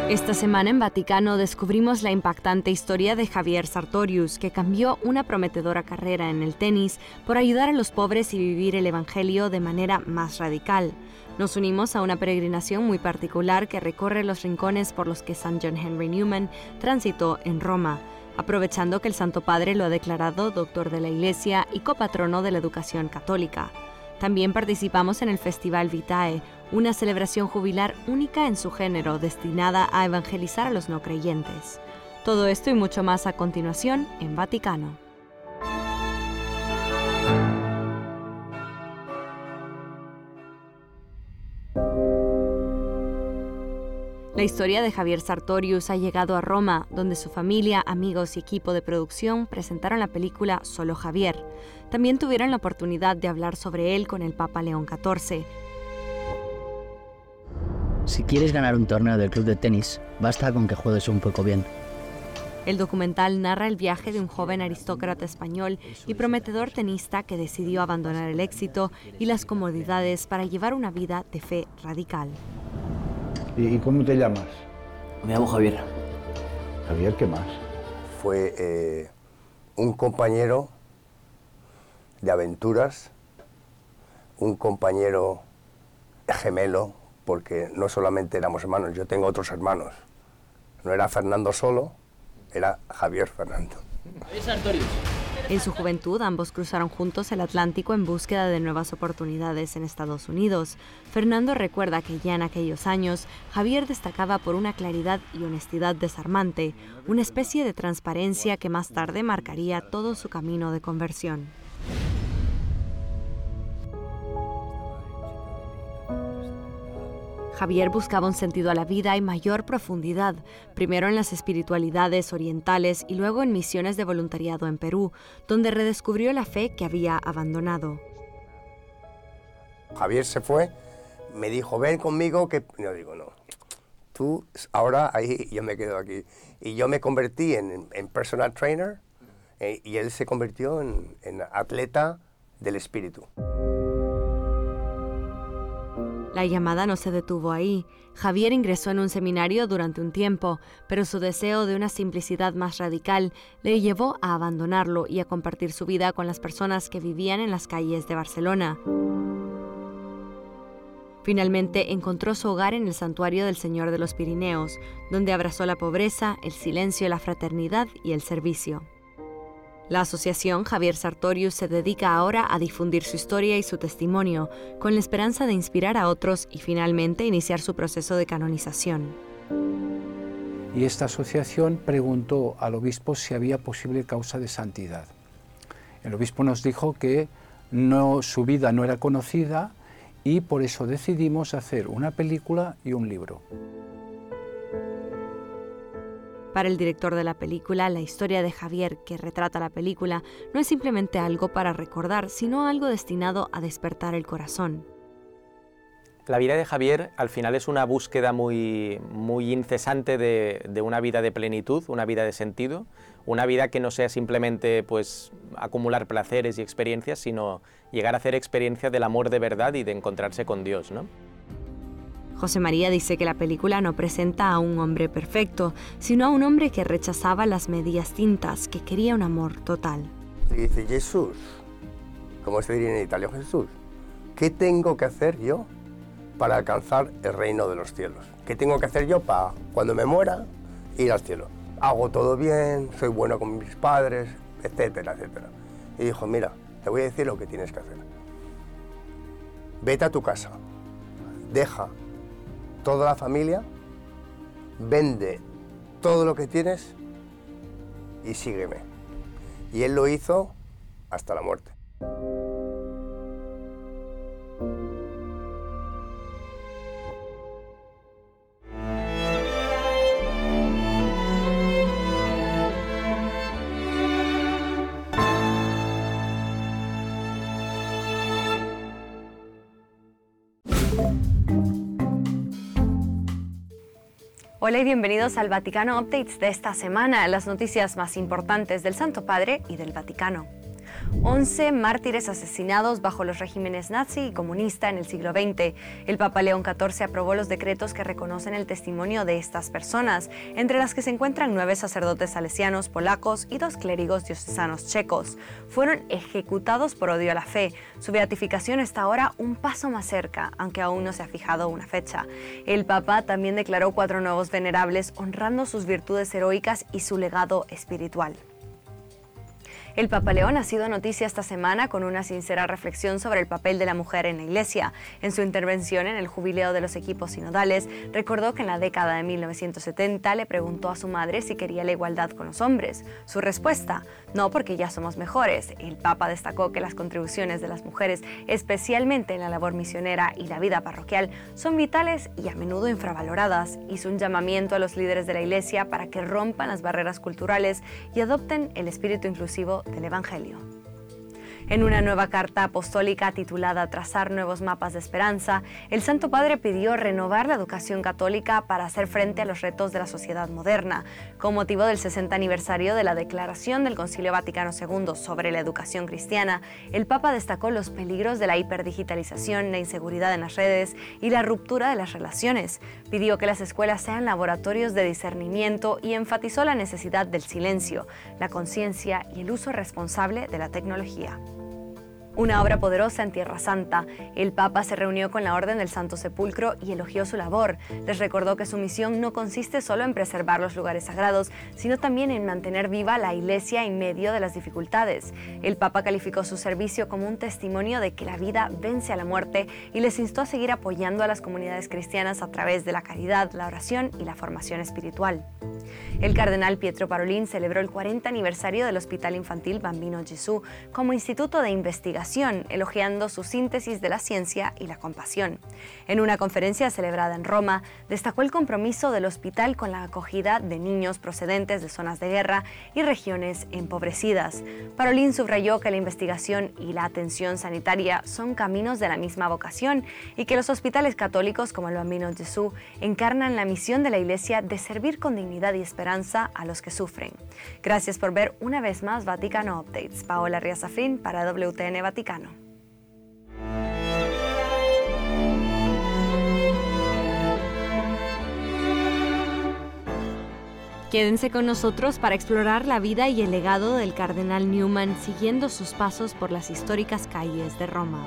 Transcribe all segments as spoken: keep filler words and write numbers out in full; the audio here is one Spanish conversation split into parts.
Esta semana en Vaticano descubrimos la impactante historia de Javier Sartorius, que cambió una prometedora carrera en el tenis por ayudar a los pobres y vivir el Evangelio de manera más radical. Nos unimos a una peregrinación muy particular que recorre los rincones por los que San John Henry Newman transitó en Roma, aprovechando que el Santo Padre lo ha declarado doctor de la Iglesia y copatrono de la educación católica. También participamos en el Festival Vitae, una celebración jubilar única en su género destinada a evangelizar a los no creyentes. Todo esto y mucho más a continuación en Vaticano. La historia de Javier Sartorius ha llegado a Roma, donde su familia, amigos y equipo de producción presentaron la película Solo Javier. También tuvieron la oportunidad de hablar sobre él con el Papa León catorce. Si quieres ganar un torneo del club de tenis, basta con que juegues un poco bien. El documental narra el viaje de un joven aristócrata español y prometedor tenista que decidió abandonar el éxito y las comodidades para llevar una vida de fe radical. ¿Y cómo te llamas? Me llamo Javier. Javier, ¿qué más? Fue eh, un compañero de aventuras, un compañero gemelo, porque no solamente éramos hermanos, yo tengo otros hermanos. No era Fernando solo, era Javier Fernando. Javier Sartorius. En su juventud, ambos cruzaron juntos el Atlántico en búsqueda de nuevas oportunidades en Estados Unidos. Fernando recuerda que ya en aquellos años, Javier destacaba por una claridad y honestidad desarmante, una especie de transparencia que más tarde marcaría todo su camino de conversión. Javier buscaba un sentido a la vida y mayor profundidad, primero en las espiritualidades orientales y luego en misiones de voluntariado en Perú, donde redescubrió la fe que había abandonado. Javier se fue, me dijo, ven conmigo, que yo digo, no, tú ahora ahí, yo me quedo aquí. Y yo me convertí en, en personal trainer eh, y él se convirtió en, en atleta del espíritu. La llamada no se detuvo ahí. Javier ingresó en un seminario durante un tiempo, pero su deseo de una simplicidad más radical le llevó a abandonarlo y a compartir su vida con las personas que vivían en las calles de Barcelona. Finalmente encontró su hogar en el Santuario del Señor de los Pirineos, donde abrazó la pobreza, el silencio, la fraternidad y el servicio. La asociación Javier Sartorius se dedica ahora a difundir su historia y su testimonio, con la esperanza de inspirar a otros y finalmente iniciar su proceso de canonización. Y esta asociación preguntó al obispo si había posible causa de santidad. El obispo nos dijo que no, su vida no era conocida y por eso decidimos hacer una película y un libro. Para el director de la película, la historia de Javier que retrata la película no es simplemente algo para recordar, sino algo destinado a despertar el corazón. La vida de Javier al final es una búsqueda muy, muy incesante de, de una vida de plenitud, una vida de sentido, una vida que no sea simplemente pues, acumular placeres y experiencias, sino llegar a hacer experiencia del amor de verdad y de encontrarse con Dios, ¿no? José María dice que la película no presenta a un hombre perfecto, sino a un hombre que rechazaba las medias tintas, que quería un amor total. Y dice, Jesús, ¿cómo se diría en Italia? Jesús, ¿qué tengo que hacer yo para alcanzar el reino de los cielos? ¿Qué tengo que hacer yo para, cuando me muera, ir al cielo? Hago todo bien, soy bueno con mis padres, etcétera, etcétera. Y dijo, mira, te voy a decir lo que tienes que hacer. Vete a tu casa, deja toda la familia, vende todo lo que tienes y sígueme. Y él lo hizo hasta la muerte. Hola y bienvenidos al Vaticano Updates de esta semana, las noticias más importantes del Santo Padre y del Vaticano. once mártires asesinados bajo los regímenes nazi y comunista en el siglo veinte. El Papa León catorce aprobó los decretos que reconocen el testimonio de estas personas, entre las que se encuentran nueve sacerdotes salesianos polacos y dos clérigos diocesanos checos. Fueron ejecutados por odio a la fe. Su beatificación está ahora un paso más cerca, aunque aún no se ha fijado una fecha. El Papa también declaró cuatro nuevos venerables, honrando sus virtudes heroicas y su legado espiritual. El Papa León ha sido noticia esta semana con una sincera reflexión sobre el papel de la mujer en la Iglesia. En su intervención en el jubileo de los equipos sinodales, recordó que en la década de mil novecientos setenta le preguntó a su madre si quería la igualdad con los hombres. Su respuesta: no, porque ya somos mejores. El Papa destacó que las contribuciones de las mujeres, especialmente en la labor misionera y la vida parroquial, son vitales y a menudo infravaloradas. Hizo un llamamiento a los líderes de la Iglesia para que rompan las barreras culturales y adopten el espíritu inclusivo del Evangelio. En una nueva carta apostólica titulada Trazar nuevos mapas de esperanza, el Santo Padre pidió renovar la educación católica para hacer frente a los retos de la sociedad moderna. Con motivo del sesenta aniversario de la declaración del Concilio Vaticano segundo sobre la educación cristiana, el Papa destacó los peligros de la hiperdigitalización, la inseguridad en las redes y la ruptura de las relaciones. Pidió que las escuelas sean laboratorios de discernimiento y enfatizó la necesidad del silencio, la conciencia y el uso responsable de la tecnología. Una obra poderosa en Tierra Santa. El Papa se reunió con la Orden del Santo Sepulcro y elogió su labor. Les recordó que su misión no consiste solo en preservar los lugares sagrados, sino también en mantener viva la Iglesia en medio de las dificultades. El Papa calificó su servicio como un testimonio de que la vida vence a la muerte y les instó a seguir apoyando a las comunidades cristianas a través de la caridad, la oración y la formación espiritual. El cardenal Pietro Parolin celebró el cuarenta aniversario del Hospital Infantil Bambino Gesù como instituto de investigación, elogiando su síntesis de la ciencia y la compasión. En una conferencia celebrada en Roma, destacó el compromiso del hospital con la acogida de niños procedentes de zonas de guerra y regiones empobrecidas. Parolin subrayó que la investigación y la atención sanitaria son caminos de la misma vocación y que los hospitales católicos como el Bambino Gesù encarnan la misión de la Iglesia de servir con dignidad y esperanza a los que sufren. Gracias por ver una vez más Vaticano Updates. Paola Riazafrín para W T N Vaticano. Quédense con nosotros para explorar la vida y el legado del cardenal Newman, siguiendo sus pasos por las históricas calles de Roma.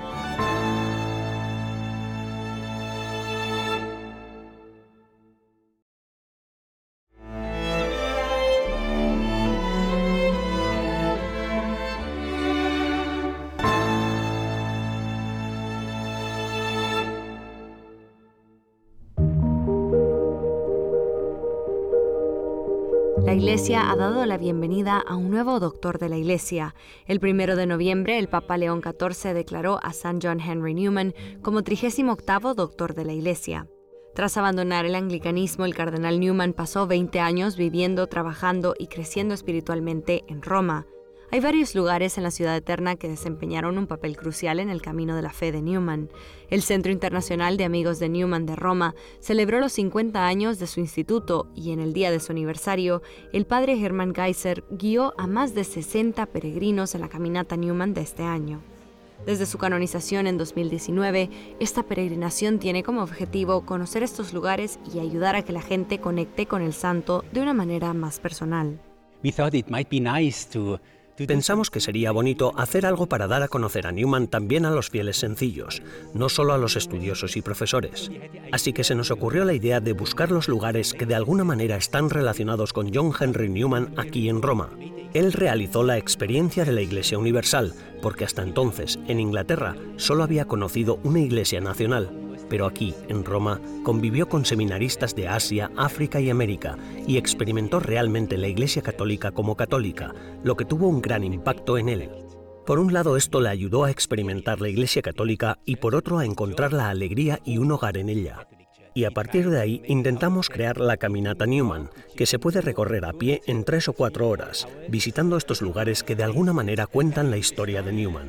La Iglesia ha dado la bienvenida a un nuevo doctor de la Iglesia. El primero de noviembre, el Papa León catorce declaró a San John Henry Newman como trigésimo octavo doctor de la Iglesia. Tras abandonar el anglicanismo, el cardenal Newman pasó veinte años viviendo, trabajando y creciendo espiritualmente en Roma. Hay varios lugares en la Ciudad Eterna que desempeñaron un papel crucial en el camino de la fe de Newman. El Centro Internacional de Amigos de Newman de Roma celebró los cincuenta años de su instituto y en el día de su aniversario, el padre Hermann Geiser guió a más de sesenta peregrinos en la caminata Newman de este año. Desde su canonización en dos mil diecinueve, esta peregrinación tiene como objetivo conocer estos lugares y ayudar a que la gente conecte con el santo de una manera más personal. We thought it might be nice to Pensamos que sería bonito hacer algo para dar a conocer a Newman también a los fieles sencillos, no solo a los estudiosos y profesores. Así que se nos ocurrió la idea de buscar los lugares que de alguna manera están relacionados con John Henry Newman aquí en Roma. Él realizó la experiencia de la Iglesia Universal, porque hasta entonces, en Inglaterra, solo había conocido una Iglesia nacional. Pero aquí, en Roma, convivió con seminaristas de Asia, África y América y experimentó realmente la Iglesia Católica como católica, lo que tuvo un gran impacto en él. Por un lado, esto le ayudó a experimentar la Iglesia Católica y por otro a encontrar la alegría y un hogar en ella. Y a partir de ahí intentamos crear la Caminata Newman, que se puede recorrer a pie en tres o cuatro horas, visitando estos lugares que de alguna manera cuentan la historia de Newman.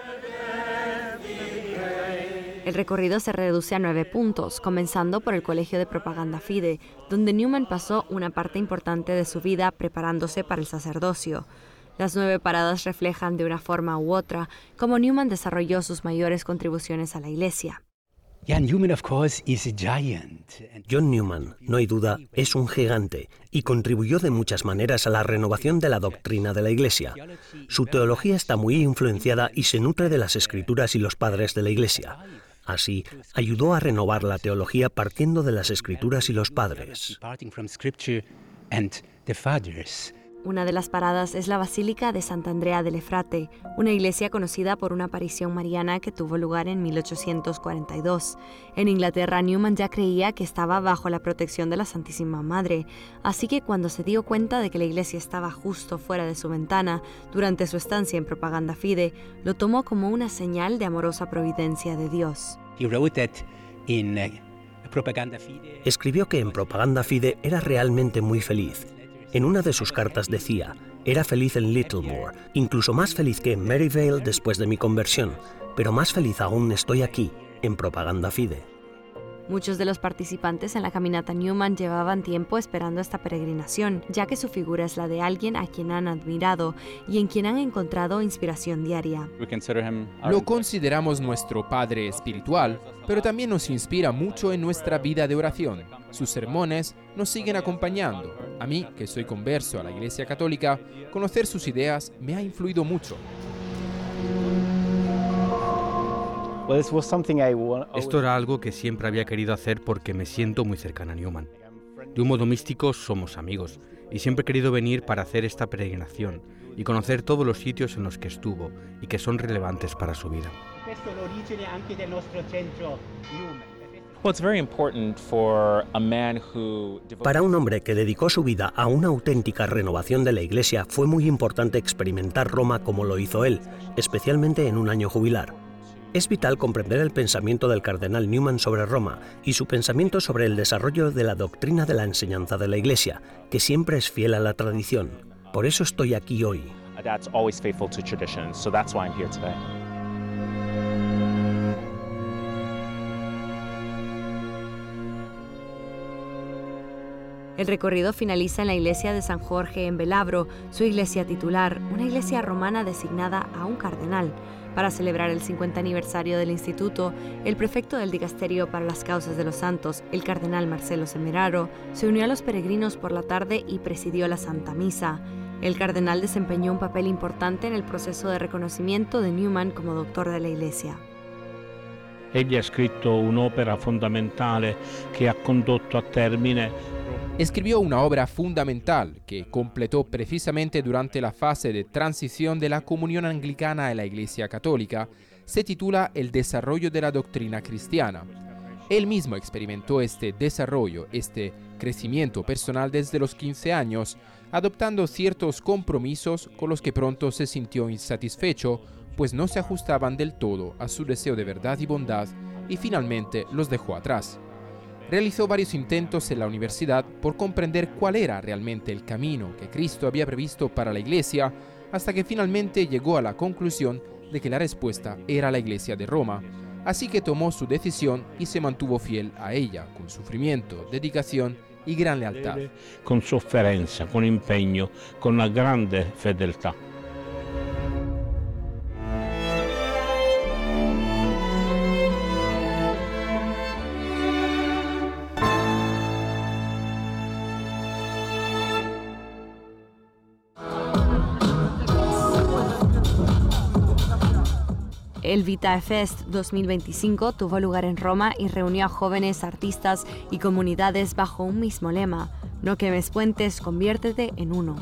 El recorrido se reduce a nueve puntos, comenzando por el Colegio de Propaganda Fide, donde Newman pasó una parte importante de su vida preparándose para el sacerdocio. Las nueve paradas reflejan de una forma u otra cómo Newman desarrolló sus mayores contribuciones a la Iglesia. John Newman, no hay duda, es un gigante y contribuyó de muchas maneras a la renovación de la doctrina de la Iglesia. Su teología está muy influenciada y se nutre de las Escrituras y los padres de la Iglesia. Así, ayudó a renovar la teología partiendo de las Escrituras y los padres. Una de las paradas es la Basílica de Sant'Andrea dell'Efrate, una iglesia conocida por una aparición mariana que tuvo lugar en mil ochocientos cuarenta y dos. En Inglaterra, Newman ya creía que estaba bajo la protección de la Santísima Madre, así que cuando se dio cuenta de que la iglesia estaba justo fuera de su ventana durante su estancia en Propaganda Fide, lo tomó como una señal de amorosa providencia de Dios. Escribió que en Propaganda Fide era realmente muy feliz. En una de sus cartas decía, era feliz en Littlemore, incluso más feliz que en Maryvale después de mi conversión, pero más feliz aún estoy aquí, en Propaganda Fide. Muchos de los participantes en la caminata Newman llevaban tiempo esperando esta peregrinación, ya que su figura es la de alguien a quien han admirado y en quien han encontrado inspiración diaria. Lo consideramos nuestro padre espiritual, pero también nos inspira mucho en nuestra vida de oración. Sus sermones nos siguen acompañando. A mí, que soy converso a la Iglesia Católica, conocer sus ideas me ha influido mucho. Esto era algo que siempre había querido hacer porque me siento muy cercana a Newman. De un modo místico somos amigos y siempre he querido venir para hacer esta peregrinación y conocer todos los sitios en los que estuvo y que son relevantes para su vida. Para un hombre que dedicó su vida a una auténtica renovación de la Iglesia, fue muy importante experimentar Roma como lo hizo él, especialmente en un año jubilar. Es vital comprender el pensamiento del cardenal Newman sobre Roma y su pensamiento sobre el desarrollo de la doctrina de la enseñanza de la Iglesia, que siempre es fiel a la tradición. Por eso estoy aquí hoy. El recorrido finaliza en la iglesia de San Jorge en Velabro, su iglesia titular, una iglesia romana designada a un cardenal. Para celebrar el cincuenta aniversario del instituto, el prefecto del Dicasterio para las Causas de los Santos, el cardenal Marcelo Semeraro, se unió a los peregrinos por la tarde y presidió la Santa Misa. El cardenal desempeñó un papel importante en el proceso de reconocimiento de Newman como doctor de la Iglesia. Egli ha scritto un'opera fondamentale che ha condotto a termine. Escribió una obra fundamental que completó precisamente durante la fase de transición de la comunión anglicana a la Iglesia Católica. Se titula El desarrollo de la doctrina cristiana. Él mismo experimentó este desarrollo, este crecimiento personal desde los quince años, adoptando ciertos compromisos con los que pronto se sintió insatisfecho, pues no se ajustaban del todo a su deseo de verdad y bondad, y finalmente los dejó atrás. Realizó varios intentos en la universidad por comprender cuál era realmente el camino que Cristo había previsto para la Iglesia, hasta que finalmente llegó a la conclusión de que la respuesta era la Iglesia de Roma. Así que tomó su decisión y se mantuvo fiel a ella, con sufrimiento, dedicación y gran lealtad. Con sofferenza, con impegno, con una grande fedeltà. El Vitae Fest dos mil veinticinco tuvo lugar en Roma y reunió a jóvenes, artistas y comunidades bajo un mismo lema: no quemes puentes, conviértete en uno.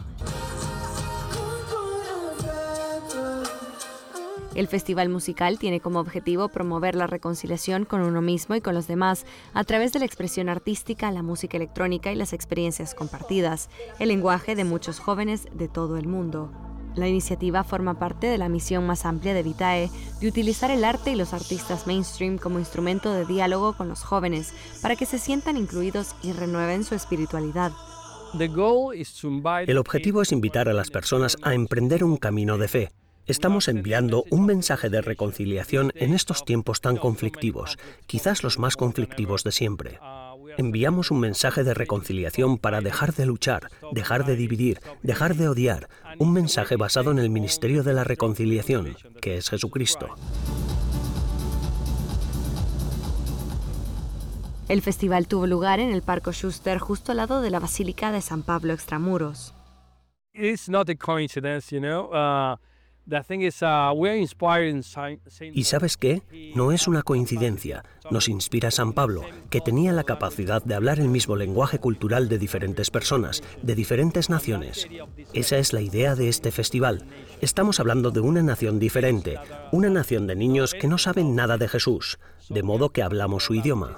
El festival musical tiene como objetivo promover la reconciliación con uno mismo y con los demás a través de la expresión artística, la música electrónica y las experiencias compartidas, el lenguaje de muchos jóvenes de todo el mundo. La iniciativa forma parte de la misión más amplia de Vitae de utilizar el arte y los artistas mainstream como instrumento de diálogo con los jóvenes para que se sientan incluidos y renueven su espiritualidad. El objetivo es invitar a las personas a emprender un camino de fe. Estamos enviando un mensaje de reconciliación en estos tiempos tan conflictivos, quizás los más conflictivos de siempre. enviamos un mensaje de reconciliación para dejar de luchar, dejar de dividir, dejar de odiar, un mensaje basado en el ministerio de la reconciliación, que es Jesucristo. El festival tuvo lugar en el Parco Schuster, justo al lado de la Basílica de San Pablo Extramuros. It's not a coincidence, you know. Uh, the thing is, uh, we're inspired in Saint. ¿Y sabes qué? No es una coincidencia. Nos inspira San Pablo, que tenía la capacidad de hablar el mismo lenguaje cultural de diferentes personas, de diferentes naciones. Esa es la idea de este festival. Estamos hablando de una nación diferente, una nación de niños que no saben nada de Jesús, de modo que hablamos su idioma.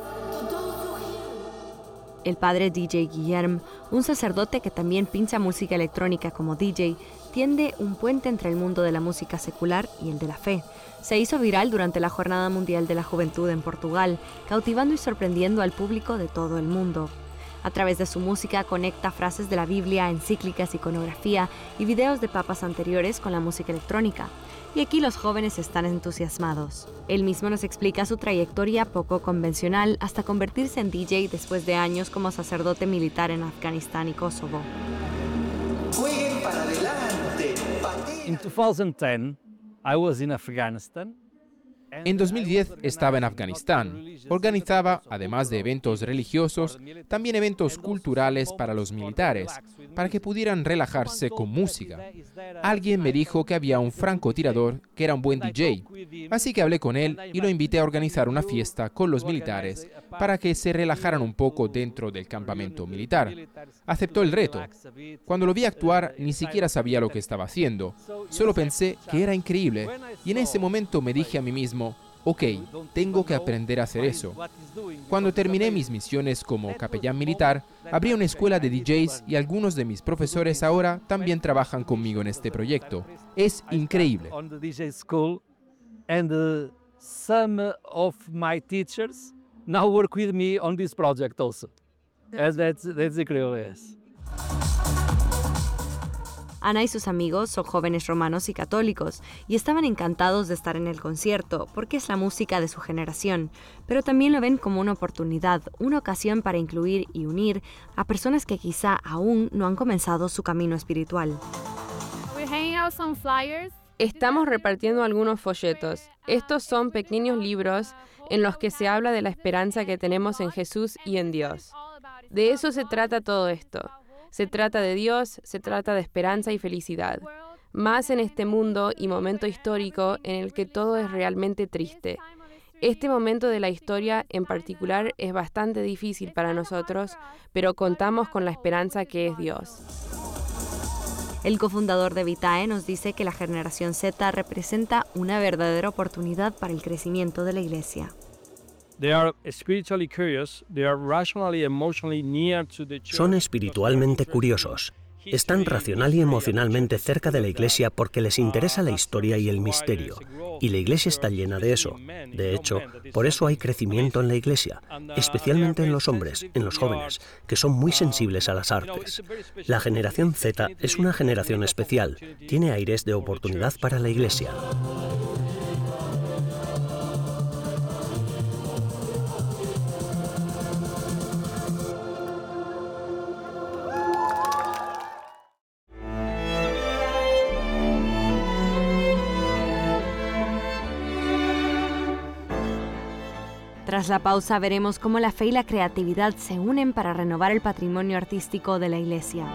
El padre D J Guillermo, un sacerdote que también pincha música electrónica como D J, tiende un puente entre el mundo de la música secular y el de la fe. Se hizo viral durante la Jornada Mundial de la Juventud en Portugal, cautivando y sorprendiendo al público de todo el mundo. A través de su música conecta frases de la Biblia, encíclicas, iconografía y videos de papas anteriores con la música electrónica. Y aquí los jóvenes están entusiasmados. Él mismo nos explica su trayectoria poco convencional hasta convertirse en D J después de años como sacerdote militar en Afganistán y Kosovo. Jueguen para adelante. In twenty ten, I was in Afghanistan. En dos mil diez estaba en Afganistán. Organizaba, además de eventos religiosos, también eventos culturales para los militares, para que pudieran relajarse con música. Alguien me dijo que había un francotirador que era un buen D J, así que hablé con él y lo invité a organizar una fiesta con los militares para que se relajaran un poco dentro del campamento militar. Aceptó el reto. Cuando lo vi actuar, ni siquiera sabía lo que estaba haciendo. Solo pensé que era increíble y en ese momento me dije a mí mismo, ok, tengo que aprender a hacer eso. Cuando terminé mis misiones como capellán militar, abrí una escuela de D Js y algunos de mis profesores ahora también trabajan conmigo en este proyecto. Es increíble. Now work with me on this project also. That's, that's, that's incredible. Ana y sus amigos son jóvenes romanos y católicos y estaban encantados de estar en el concierto porque es la música de su generación, pero también lo ven como una oportunidad, una ocasión para incluir y unir a personas que quizá aún no han comenzado su camino espiritual. Estamos repartiendo algunos folletos. Estos son pequeños libros en los que se habla de la esperanza que tenemos en Jesús y en Dios. De eso se trata todo esto. Se trata de Dios, se trata de esperanza y felicidad. Más en este mundo y momento histórico en el que todo es realmente triste. Este momento de la historia en particular es bastante difícil para nosotros, pero contamos con la esperanza que es Dios. El cofundador de Vitae nos dice que la generación Z representa una verdadera oportunidad para el crecimiento de la Iglesia. Son espiritualmente curiosos. Están racional y emocionalmente cerca de la Iglesia porque les interesa la historia y el misterio. Y la Iglesia está llena de eso. De hecho, por eso hay crecimiento en la Iglesia, especialmente en los hombres, en los jóvenes, que son muy sensibles a las artes. La generación Z es una generación especial, tiene aires de oportunidad para la Iglesia. Tras la pausa veremos cómo la fe y la creatividad se unen para renovar el patrimonio artístico de la Iglesia.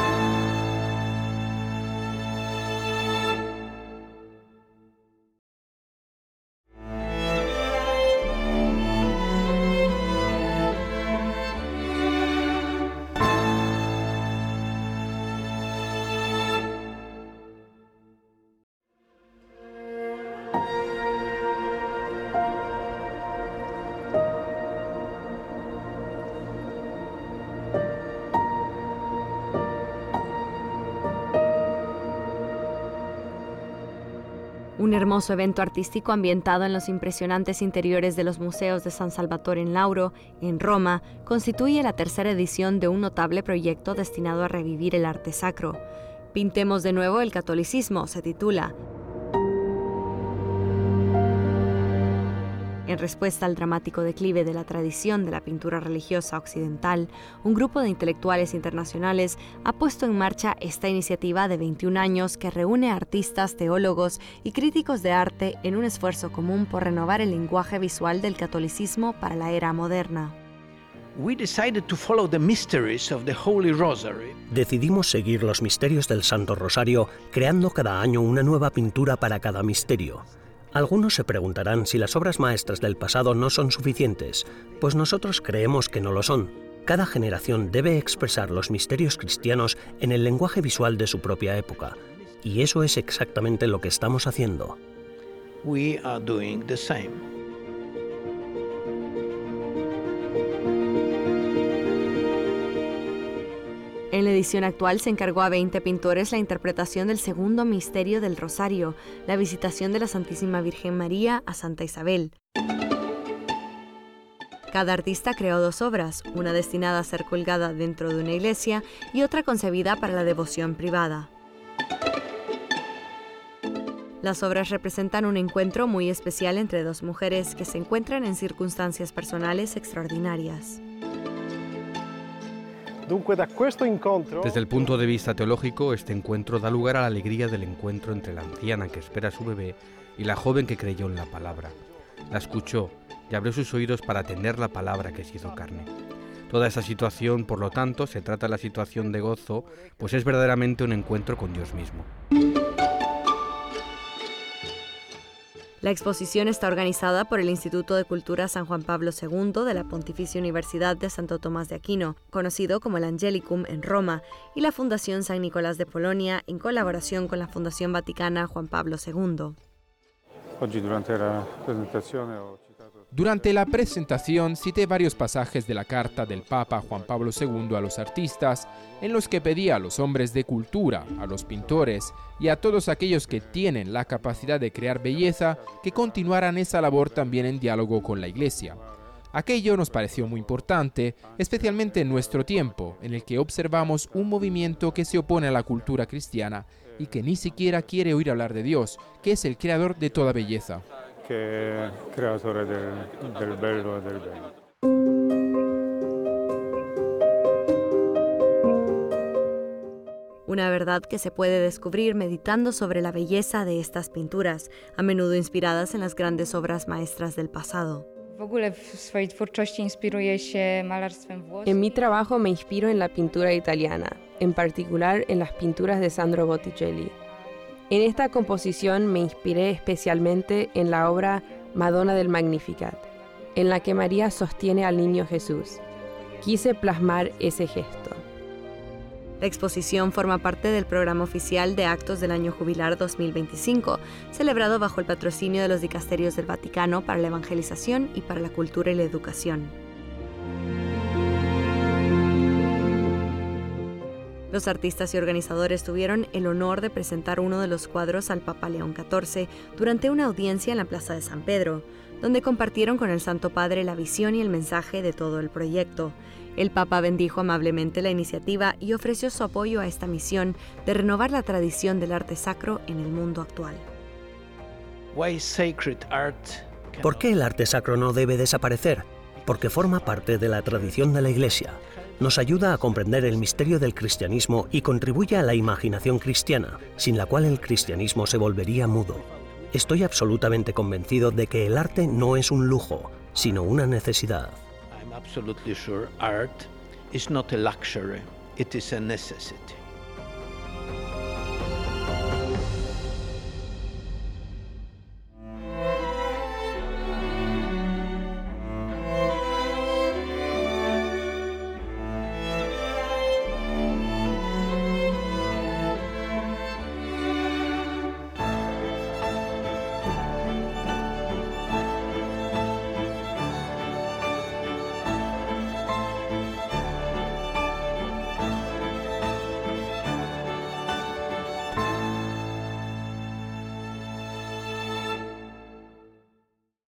Un hermoso evento artístico ambientado en los impresionantes interiores de los museos de San Salvatore in Lauro, en Roma, constituye la tercera edición de un notable proyecto destinado a revivir el arte sacro. Pintemos de nuevo el catolicismo, se titula. En respuesta al dramático declive de la tradición de la pintura religiosa occidental, un grupo de intelectuales internacionales ha puesto en marcha esta iniciativa de veintiún años que reúne a artistas, teólogos y críticos de arte en un esfuerzo común por renovar el lenguaje visual del catolicismo para la era moderna. Decidimos seguir los misterios del Santo Rosario, creando cada año una nueva pintura para cada misterio. Algunos se preguntarán si las obras maestras del pasado no son suficientes, pues nosotros creemos que no lo son. Cada generación debe expresar los misterios cristianos en el lenguaje visual de su propia época, y eso es exactamente lo que estamos haciendo. We are doing the same. En la edición actual se encargó a veinte pintores la interpretación del segundo misterio del Rosario, la visitación de la Santísima Virgen María a Santa Isabel. Cada artista creó dos obras, una destinada a ser colgada dentro de una iglesia y otra concebida para la devoción privada. Las obras representan un encuentro muy especial entre dos mujeres que se encuentran en circunstancias personales extraordinarias. Desde el punto de vista teológico, este encuentro da lugar a la alegría del encuentro entre la anciana que espera a su bebé y la joven que creyó en la palabra. La escuchó y abrió sus oídos para atender la palabra que se hizo carne. Toda esta situación, por lo tanto, se trata de la situación de gozo, pues es verdaderamente un encuentro con Dios mismo. La exposición está organizada por el Instituto de Cultura San Juan Pablo segundo de la Pontificia Universidad de Santo Tomás de Aquino, conocido como el Angelicum en Roma, y la Fundación San Nicolás de Polonia, en colaboración con la Fundación Vaticana Juan Pablo segundo. Durante la presentación cité varios pasajes de la carta del Papa Juan Pablo segundo a los artistas, en los que pedía a los hombres de cultura, a los pintores y a todos aquellos que tienen la capacidad de crear belleza, que continuaran esa labor también en diálogo con la Iglesia. Aquello nos pareció muy importante, especialmente en nuestro tiempo, en el que observamos un movimiento que se opone a la cultura cristiana y que ni siquiera quiere oír hablar de Dios, que es el creador de toda belleza. Che è creatore del, del bello e del bene. Una verdad que se puede descubrir meditando sobre la belleza de estas pinturas, a menudo inspiradas en las grandes obras maestras del pasado. En mi trabajo me inspiro en la pintura italiana, en particular en las pinturas de Sandro Botticelli. En esta composición me inspiré especialmente en la obra Madonna del Magnificat, en la que María sostiene al niño Jesús. Quise plasmar ese gesto. La exposición forma parte del programa oficial de actos del Año Jubilar dos mil veinticinco, celebrado bajo el patrocinio de los dicasterios del Vaticano para la evangelización y para la cultura y la educación. Los artistas y organizadores tuvieron el honor de presentar uno de los cuadros al Papa León catorce durante una audiencia en la Plaza de San Pedro, donde compartieron con el Santo Padre la visión y el mensaje de todo el proyecto. El Papa bendijo amablemente la iniciativa y ofreció su apoyo a esta misión de renovar la tradición del arte sacro en el mundo actual. ¿Por qué el arte sacro no debe desaparecer? Porque forma parte de la tradición de la Iglesia. Nos ayuda a comprender el misterio del cristianismo y contribuye a la imaginación cristiana, sin la cual el cristianismo se volvería mudo. Estoy absolutamente convencido de que el arte no es un lujo, sino una necesidad. I'm absolutely sure art is not a luxury, it is a necessity.